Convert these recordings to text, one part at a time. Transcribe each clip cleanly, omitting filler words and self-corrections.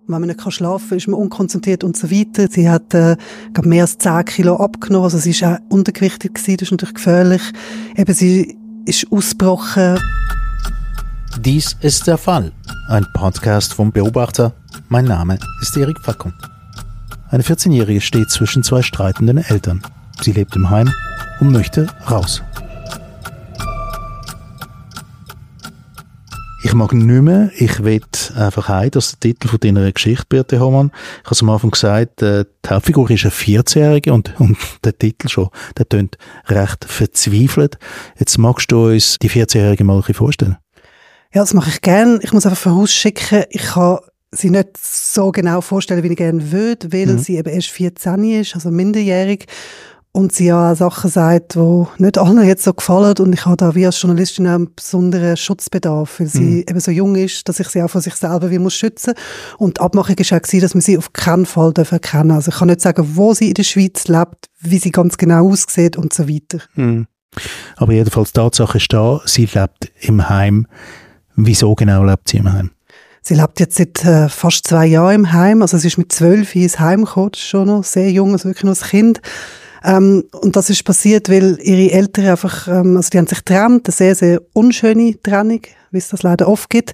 Wenn man nicht schlafen kann, ist man unkonzentriert und so weiter. Sie hat mehr als 10 Kilo abgenommen, also sie war auch untergewichtig gewesen, das ist natürlich gefährlich. Eben, sie ist ausgebrochen. Dies ist der Fall. Ein Podcast vom Beobachter. Mein Name ist Erik Fackung. Eine 14-Jährige steht zwischen zwei streitenden Eltern. Sie lebt im Heim und möchte raus. Ich mag nicht mehr, ich will einfach heim, das ist der Titel von deiner Geschichte, Birte Hohmann. Ich habe es am Anfang gesagt, die Hauptfigur ist eine 14-Jährige und der Titel schon, der tönt recht verzweifelt. Jetzt magst du uns die 14-Jährige mal ein bisschen vorstellen? Ja, das mache ich gerne. Ich muss einfach vorausschicken, ich kann sie nicht so genau vorstellen, wie ich gerne würde, weil sie eben erst 14 ist, also minderjährig. Und sie ja Sachen sagt, die nicht allen jetzt so gefallen. Und ich habe da wie als Journalistin auch einen besonderen Schutzbedarf, weil sie eben so jung ist, dass ich sie auch von sich selber wie muss schützen. Und die Abmachung war auch, dass wir sie auf keinen Fall erkennen dürfen. Also ich kann nicht sagen, wo sie in der Schweiz lebt, wie sie ganz genau aussieht und so weiter. Aber jedenfalls die Tatsache ist da, sie lebt im Heim. Wieso genau lebt sie im Heim? Sie lebt jetzt seit fast 2 Jahren im Heim. Also sie ist mit 12 ins Heim gekommen, das ist schon noch sehr jung, also wirklich noch ein Kind. Und das ist passiert, weil ihre Eltern einfach, also die haben sich getrennt, eine sehr, sehr unschöne Trennung, wie es das leider oft gibt,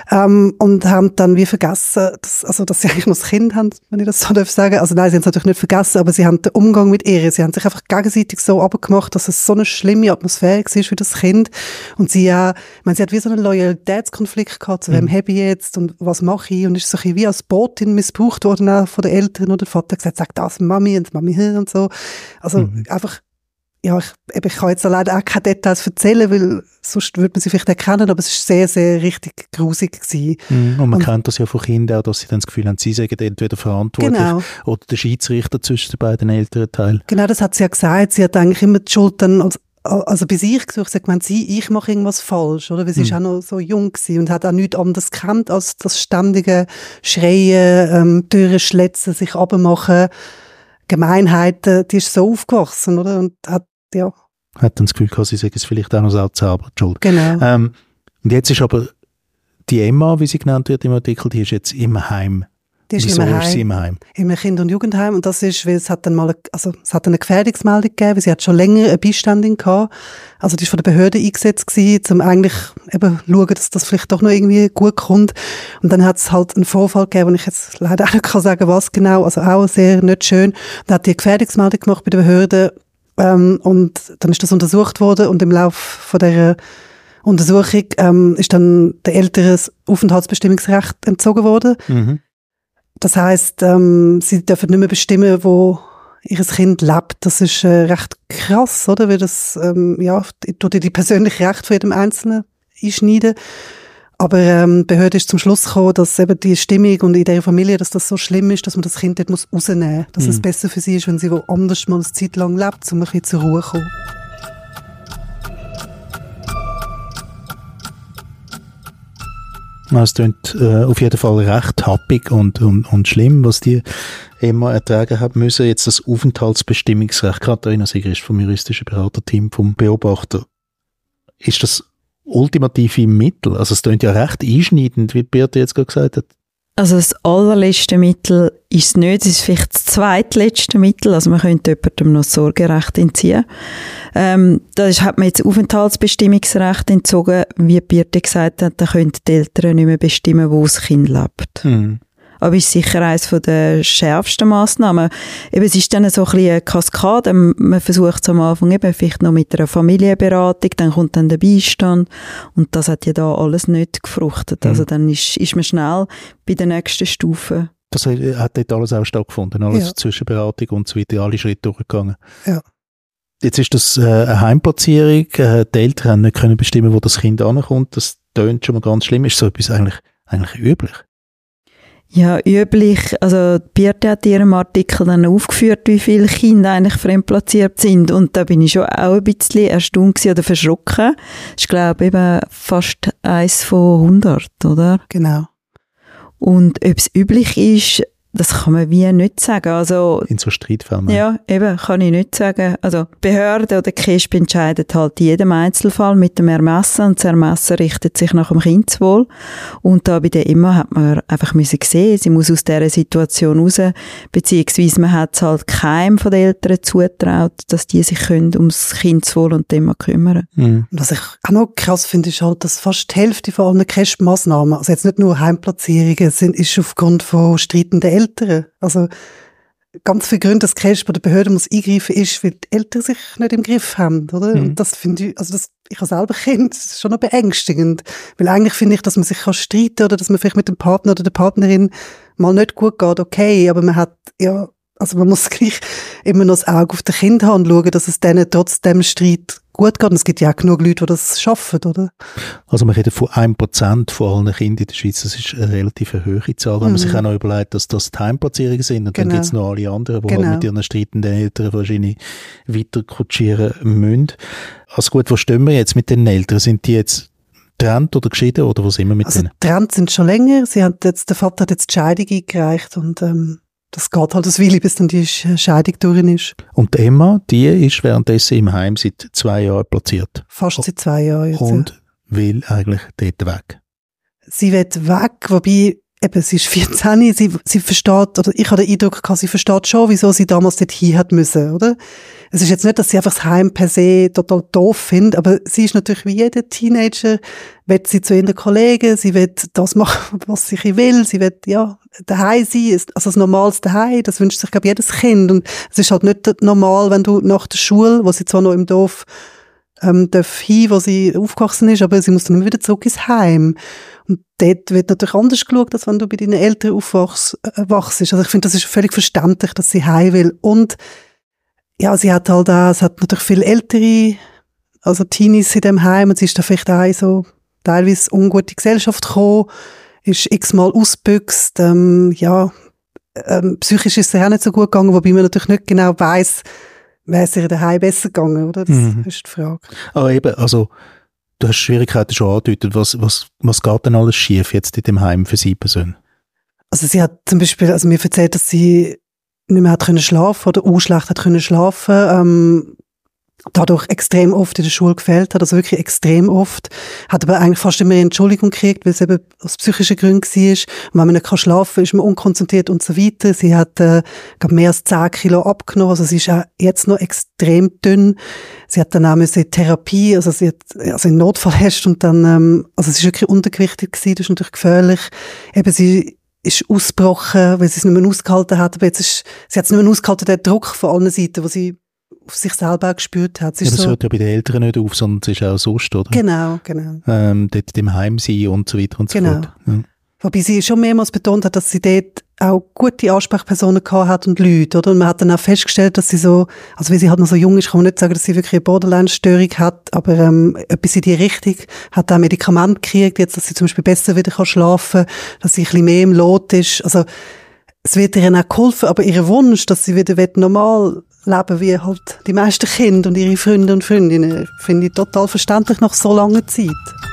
und haben dann wie vergessen, dass sie eigentlich noch das Kind haben, wenn ich das so darf sagen. Also nein, sie haben es natürlich nicht vergessen, aber sie haben den Umgang mit ihr, sie haben sich einfach gegenseitig so abgemacht, dass es so eine schlimme Atmosphäre war für das Kind. Und sie hat wie so einen Loyalitätskonflikt gehabt, zu wem habe ich jetzt und was mache ich, und ist so ein bisschen wie als Botin missbraucht worden auch von den Eltern, oder der Vater gesagt, sag das Mami und Mami hier und so. Also einfach, ja, ich kann jetzt leider auch keine Details erzählen, weil sonst würde man sie vielleicht erkennen, aber es war sehr, sehr richtig grusig gewesen. Und man kennt das ja von Kindern auch, dass sie dann das Gefühl haben, sie sagen entweder verantwortlich oder der Schiedsrichter zwischen den beiden älteren Teilen. Genau, das hat sie ja gesagt. Sie hat eigentlich immer die Schuld dann also bei sich gesucht, sagt man, ich mache irgendwas falsch, oder? Weil sie ist auch noch so jung gewesen und hat auch nichts anderes gekannt als das ständige Schreien, Türen schletzen, sich abmachen, Gemeinheiten, die ist so aufgewachsen, oder? Und hat dann das Gefühl gehabt, sie sagen es vielleicht auch noch selber schuld. Genau. Und jetzt ist aber die Emma, wie sie genannt wird im Artikel, die ist jetzt im Heim. Wieso ist sie im Heim? Im Kinder- und Jugendheim. Und das ist, weil es hat eine Gefährdungsmeldung gegeben, weil sie hat schon länger eine Beiständin gehabt. Also die ist von der Behörde eingesetzt gewesen, um eigentlich eben schauen, dass das vielleicht doch noch irgendwie gut kommt. Und dann hat es halt einen Vorfall gegeben, wo ich jetzt leider auch nicht sagen kann, was genau, also auch sehr nicht schön. Dann hat die eine Gefährdungsmeldung gemacht bei der Behörde, und dann ist das untersucht worden, und im Laufe von dieser Untersuchung ist dann der Eltern Aufenthaltsbestimmungsrecht entzogen worden. Das heisst, sie dürfen nicht mehr bestimmen, wo ihr Kind lebt. Das ist recht krass, oder? Weil das tut die persönliche Rechte von jedem Einzelnen einschneiden. Aber die Behörde ist zum Schluss gekommen, dass eben die Stimmung und in der Familie, dass das so schlimm ist, dass man das Kind dort rausnehmen muss. Dass es besser für sie ist, wenn sie woanders mal eine Zeit lang lebt, um ein bisschen zur Ruhe zu kommen. Es klingt auf jeden Fall recht happig und schlimm, was die Emma ertragen hat müssen. Jetzt das Aufenthaltsbestimmungsrecht. Katharina Sieger ist vom juristischen Beraterteam vom Beobachter. Ist das ultimative Mittel? Also es klingt ja recht einschneidend, wie Birte jetzt gerade gesagt hat. Also das allerletzte Mittel ist es nicht, es ist vielleicht das zweitletzte Mittel, also man könnte jemandem noch das Sorgerecht entziehen. Da hat man jetzt Aufenthaltsbestimmungsrecht entzogen, wie Birte gesagt hat, da können die Eltern nicht mehr bestimmen, wo das Kind lebt. Aber es ist sicher eines der schärfsten Massnahmen. Eben, es ist dann so ein bisschen eine Kaskade. Man versucht es am Anfang eben vielleicht noch mit einer Familienberatung, dann kommt dann der Beistand. Und das hat ja da alles nicht gefruchtet. Also dann ist man schnell bei der nächsten Stufe. Das hat dort alles auch stattgefunden, alles Zwischenberatung und so weiter, alle Schritte durchgegangen. Ja. Jetzt ist das eine Heimplatzierung. Die Eltern haben nicht können bestimmen, wo das Kind ankommt. Das tönt schon mal ganz schlimm. Ist so etwas eigentlich üblich? Ja, üblich. Also Birte hat in ihrem Artikel dann aufgeführt, wie viele Kinder eigentlich fremdplatziert sind. Und da bin ich schon auch ein bisschen erstaunt oder verschrocken. Das ist, glaube ich, eben fast 1 von 100, oder? Genau. Und ob es üblich ist, das kann man wie nicht sagen. Also, in so Streitfällen? Ja, eben, kann ich nicht sagen. Also, Behörde oder KESB entscheidet halt in jedem Einzelfall mit dem Ermessen und das Ermessen richtet sich nach dem Kindeswohl. Und da bei der Emma hat man einfach müssen sehen, sie muss aus dieser Situation raus, beziehungsweise man hat es halt keinem von den Eltern zutraut, dass die sich können ums Kindeswohl und Emma kümmern. Mhm. Was ich auch noch krass finde, ist halt, dass fast die Hälfte von allen KESB-Massnahmen, also jetzt nicht nur Heimplatzierungen, ist aufgrund von streitenden Eltern. Also ganz viele Gründe, dass KESB oder die Behörde muss eingreifen, ist, weil die Eltern sich nicht im Griff haben, oder? Und das finde ich, also ich als selber Kind, das ist schon noch beängstigend, weil eigentlich finde ich, dass man sich streiten kann oder dass man vielleicht mit dem Partner oder der Partnerin mal nicht gut geht, okay, aber man hat, ja, also man muss gleich immer noch das Auge auf das Kind haben und schauen, dass es denen trotz dem Streit gut geht. Und es gibt ja auch genug Leute, die das schaffen, oder? Also man redet von 1% von allen Kindern in der Schweiz. Das ist eine relativ hohe Zahl. Wenn man sich auch noch überlegt, dass das die Heimplatzierungen sind. Und dann gibt es noch alle anderen, die halt mit ihren streitenden Eltern wahrscheinlich weiter kutschieren müssen. Also gut, wo stehen wir jetzt mit den Eltern? Sind die jetzt getrennt oder geschieden oder wo sind wir mit denen? Also getrennt sind schon länger. Der Vater hat jetzt die Scheidung eingereicht und das geht halt eine Weile, bis dann die Scheidung durch ist. Und Emma, die ist währenddessen im Heim seit 2 Jahren platziert. Fast seit 2 Jahren jetzt. Und will eigentlich dort weg. Sie will weg, wobei, eben, sie ist 14, sie versteht, oder ich habe den Eindruck gehabt, sie versteht schon, wieso sie damals dort hin hat müssen, oder? Es ist jetzt nicht, dass sie einfach das Heim per se total doof findet, aber sie ist natürlich wie jeder Teenager, will sie zu ihren Kollegen, sie will das machen, was sie will, sie will, ja, daheim sein, also das Normales daheim, das wünscht sich, glaube ich, jedes Kind. Und es ist halt nicht normal, wenn du nach der Schule, wo sie zwar noch im Dorf wo sie aufgewachsen ist, aber sie muss dann immer wieder zurück ins Heim. Und dort wird natürlich anders geschaut, als wenn du bei deinen Eltern aufwachst. Also ich finde, das ist völlig verständlich, dass sie heim will. Und ja, es hat natürlich viel ältere, also Teenies in dem Heim, und sie ist da vielleicht auch in so teilweise ungute Gesellschaft gekommen, ist x-mal ausgebüxt, psychisch ist es auch nicht so gut gegangen, wobei man natürlich nicht genau weiss, wäre es ihr daheim besser gegangen, oder? Das ist die Frage. Aber eben, also, du hast Schwierigkeiten schon angedeutet. Was geht denn alles schief jetzt in dem Heim für sie persönlich? Also sie hat zum Beispiel, also mir erzählt, dass sie nicht mehr hat können schlafen oder schlecht hat können schlafen, dadurch extrem oft in der Schule gefehlt hat, also wirklich extrem oft, hat aber eigentlich fast immer eine Entschuldigung gekriegt, weil es eben aus psychischen Gründen war. Und wenn man nicht schlafen kann, ist man unkonzentriert und so weiter. Sie hat, mehr als 10 Kilo abgenommen, also sie ist auch jetzt noch extrem dünn. Sie hat dann auch in Therapie, also sie hat, also einen Notfall hast und dann, also sie ist wirklich untergewichtig gewesen, das ist natürlich gefährlich. Eben, sie ist ausgebrochen, weil sie es nicht mehr ausgehalten hat, aber sie hat es nicht mehr ausgehalten, der Druck von allen Seiten, wo sie auf sich selber auch gespürt hat. Ja, das hört ja bei den Eltern nicht auf, sondern es ist auch sonst, oder? Genau. Dort im Heim sein und so weiter und so fort. Ja. Wobei sie schon mehrmals betont hat, dass sie dort auch gute Ansprechpersonen gehabt hat und Leute, oder? Und man hat dann auch festgestellt, dass sie so, also weil sie halt noch so jung ist, kann man nicht sagen, dass sie wirklich eine Borderline-Störung hat, aber etwas in die Richtung, hat auch Medikamente gekriegt, jetzt, dass sie zum Beispiel besser wieder schlafen kann, dass sie ein bisschen mehr im Lot ist. Also es wird ihr auch geholfen, aber ihr Wunsch, dass sie wieder normal leben wie halt die meisten Kinder und ihre Freunde und Freundinnen, finde ich total verständlich nach so langer Zeit.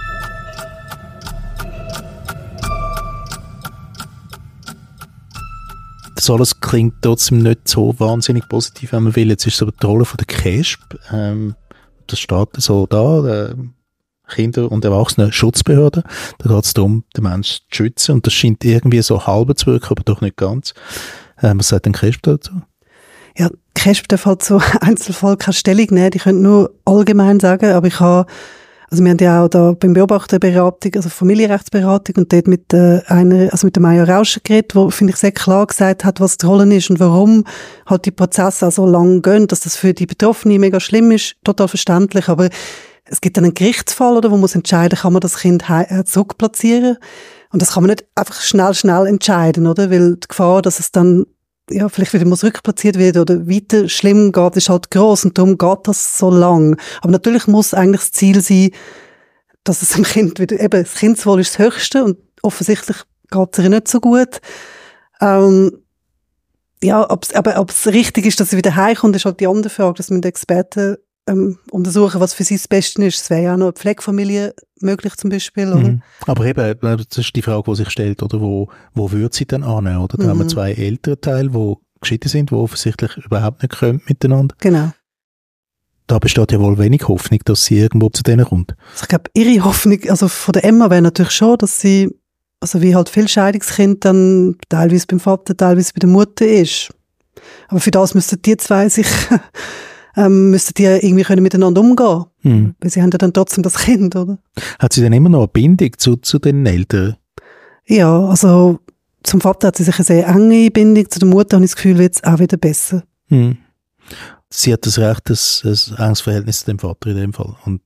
Das alles klingt trotzdem nicht so wahnsinnig positiv, wenn man will. Jetzt ist es aber die Rolle von der KESB. Das steht so da, Kinder- und Erwachsenen-Schutzbehörde. Da geht es darum, den Menschen zu schützen. Und das scheint irgendwie so halb zu wirken, aber doch nicht ganz. Was sagt denn KESB dazu? Ja, die KESB darf halt so Einzelfall keine Stellung nehmen. Die können nur allgemein sagen, aber wir haben ja auch da beim Beobachterberatung, also Familienrechtsberatung und dort mit der Maja Rauscher geredet, wo, finde ich, sehr klar gesagt hat, was die Rolle ist und warum halt die Prozesse auch so lang gehen, dass das für die Betroffenen mega schlimm ist, total verständlich, aber es gibt dann einen Gerichtsfall, oder, wo man entscheiden kann man das Kind zurückplatzieren und das kann man nicht einfach schnell entscheiden, oder, weil die Gefahr, dass es dann vielleicht wieder rückplatziert wird oder weiter schlimm geht, ist halt gross und darum geht das so lang. Aber natürlich muss eigentlich das Ziel sein, dass es dem Kind wieder, eben, das Kindeswohl ist das Höchste und offensichtlich geht es ihr nicht so gut. Aber ob es richtig ist, dass sie wieder heimkommt, ist halt die andere Frage, dass man den Experten untersuchen, was für sie das Beste ist. Es wäre ja auch noch eine Pflegefamilie möglich zum Beispiel. Oder? Aber eben, das ist die Frage, die sich stellt, oder wo würde sie dann annehmen? Oder? Da haben wir 2 Elternteile, die geschieden sind, die offensichtlich überhaupt nicht können miteinander. Genau. Da besteht ja wohl wenig Hoffnung, dass sie irgendwo zu denen kommt. Also ich glaube, ihre Hoffnung, also von der Emma wäre natürlich schon, dass sie, also wie halt viel Scheidungskind dann teilweise beim Vater, teilweise bei der Mutter ist. Aber für das müssten die 2 sich, müssten die irgendwie können miteinander umgehen. Weil sie haben ja dann trotzdem das Kind, oder? Hat sie dann immer noch eine Bindung zu den Eltern? Ja, also zum Vater hat sie sich eine sehr enge Bindung, zu der Mutter habe ich das Gefühl, wird es auch wieder besser. Sie hat das Recht, ein enges Verhältnis zu dem Vater in dem Fall. Und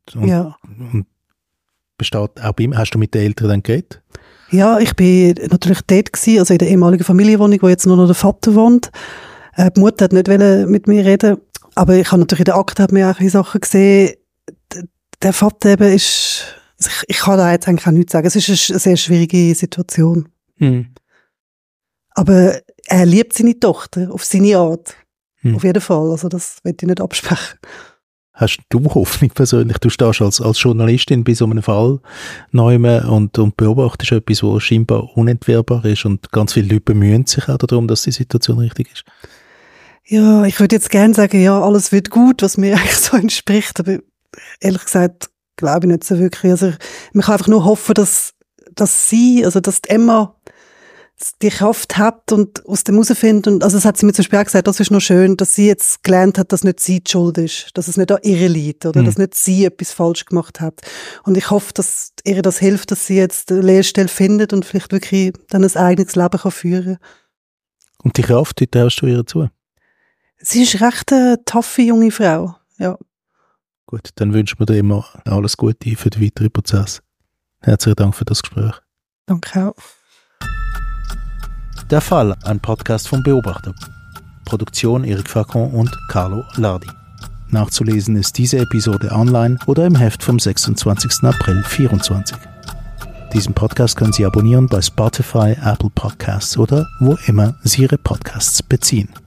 besteht auch bei ihm. Hast du mit den Eltern dann geredet? Ja, ich bin natürlich dort gewesen, also in der ehemaligen Familienwohnung, wo jetzt nur noch der Vater wohnt. Die Mutter hat nicht mit mir reden, aber ich habe natürlich in der Akte auch Sachen gesehen. Der Vater eben ist, ich kann da jetzt eigentlich auch nichts sagen. Es ist eine sehr schwierige Situation. Aber er liebt seine Tochter auf seine Art. Auf jeden Fall, also das will ich nicht absprechen. Hast du Hoffnung persönlich? Du stehst als Journalistin bei so einem Fall neu und beobachtest etwas, was scheinbar unentbehrbar ist und ganz viele Leute bemühen sich auch darum, dass die Situation richtig ist. Ja, ich würde jetzt gerne sagen, ja, alles wird gut, was mir eigentlich so entspricht, aber ehrlich gesagt glaube ich nicht so wirklich. Also man kann einfach nur hoffen, dass die Emma die Kraft hat und aus dem herausfindet. Und also das hat sie mir zum Beispiel auch gesagt, das ist noch schön, dass sie jetzt gelernt hat, dass nicht sie die Schuld ist, dass es nicht an ihr liegt oder dass nicht sie etwas falsch gemacht hat. Und ich hoffe, dass ihr das hilft, dass sie jetzt eine Lehrstelle findet und vielleicht wirklich dann ein eigenes Leben kann führen. Und die Kraft, die traust du ihr zu? Sie ist recht eine taffe junge Frau, ja. Gut, dann wünschen wir dir immer alles Gute für den weiteren Prozess. Herzlichen Dank für das Gespräch. Danke auch. Der Fall, ein Podcast vom Beobachter. Produktion Eric Facon und Carlo Lardi. Nachzulesen ist diese Episode online oder im Heft vom 26. April 2024. Diesen Podcast können Sie abonnieren bei Spotify, Apple Podcasts oder wo immer Sie Ihre Podcasts beziehen.